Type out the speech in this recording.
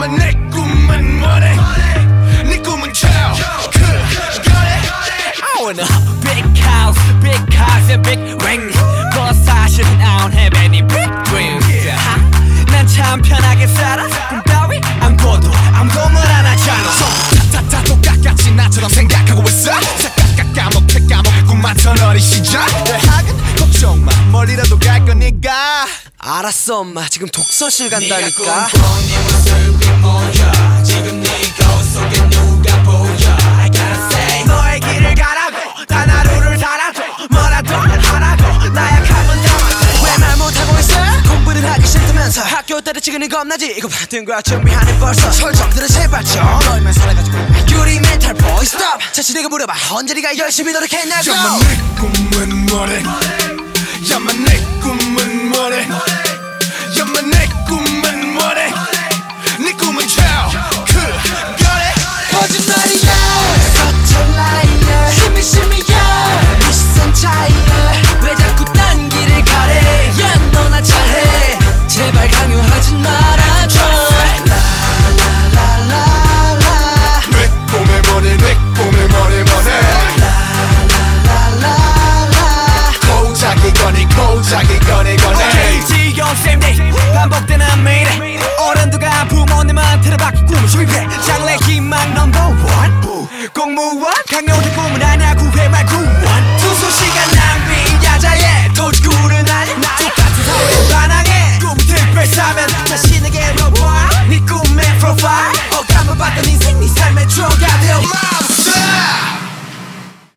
야만 내 꿈은 뭐래 네 꿈은 그거래 I want a big house and big ring But 사실은 I don't have any big dreams 난 참 편하게 살아 꿈 따위 안 꿔도 아무도 말 안 하잖아 다 똑같이 나처럼 생각하고 있어 까먹게 꿈만던 어린 시절 대학은 걱정 마 멀리라도 갈 거니까 알았어 엄마 지금 독서실 간다니까 네가 꿈꿔 네 모습이 뭐야 지금 네 거울 속에 누가 보여 I gotta say 너의 길을 가라고 단 하루를 살아도 뭐라도 하라고 나약하면 참아도 왜 말 못하고 있어 공부를 하기 싫다면서 학교 때려치기는 겁나지 이거 받은 거야 준비하는 벌써 설정들은 제발 좀 너희만 살아가지고 유리 멘탈 보이 스톱 자신에게 물어봐 언제 네가 열심히 노력했냐고 야만 내 꿈은 뭐래 야만 내 꿈은 뭐래 야만 내 꿈은 뭐래 네 꿈은 그거래 거짓말이야 서툴 라이어 힘이 심이야 이 시선 차이야 왜 자꾸 딴 길을 가래 야 너나 잘해 제발 강요하지 말아줘 라라라라라 내 꿈에 뭐래 내 꿈에 뭐래 고작이 거네 오케이 지겨운 same day 반복되는 미래 어른들과 부모님한테 받기 꿈을 실패 장래 희망 넘버 원 공무원 강요된 꿈은 아냐 구회 말 구원